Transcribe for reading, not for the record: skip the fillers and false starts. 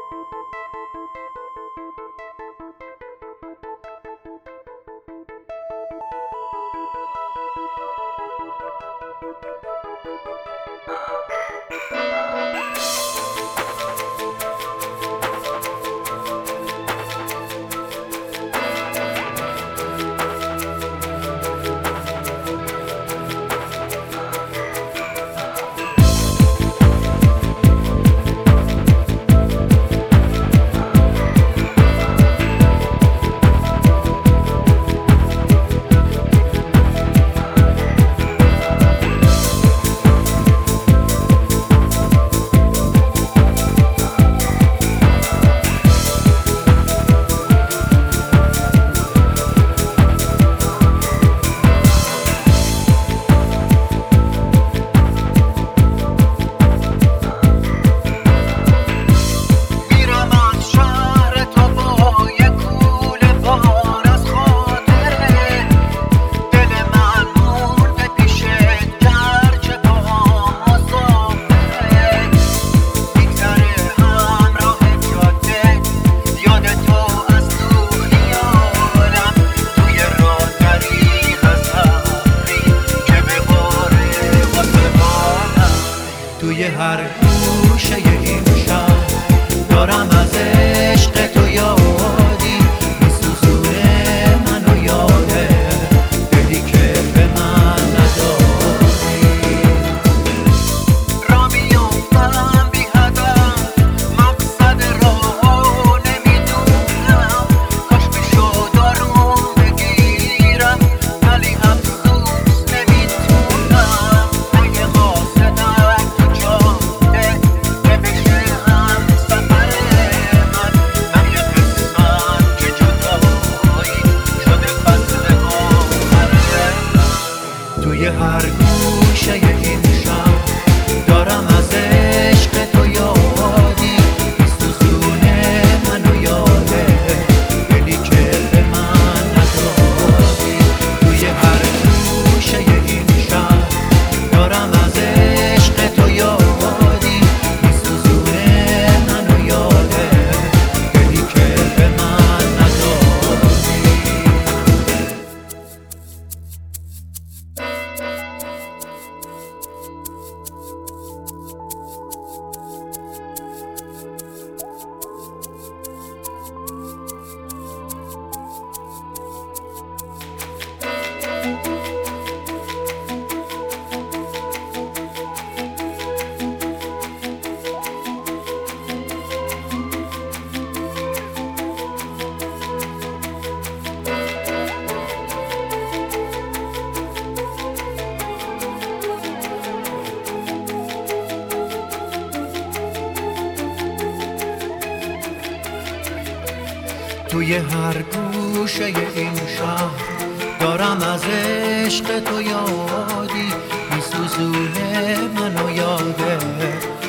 توی هر گوشه این شهر دارم از عشق تو یادی میسوزونه منو یاده دلی که به من ندادی. را میافتم بی هدف مقصد راهو نمیدونم کاش میشد آروم بگیرم ولی افسوس نمیتونم اگه قاصدم تو جاده که بشه هم سفر من یه قسمت که جدایی شده فصل آخره. توی هر گوشه این شهر دارم از عشق تو یادی میسوزونه منو یاده دلی که به من ندادی. توی هر گوشه این شهر دارم از عشق تو یادی میسوزونه منو یاده دلی که به من ندادی. توی هر گوشه این شهر دارم از عشق تو یادی میسوزونه منو یاده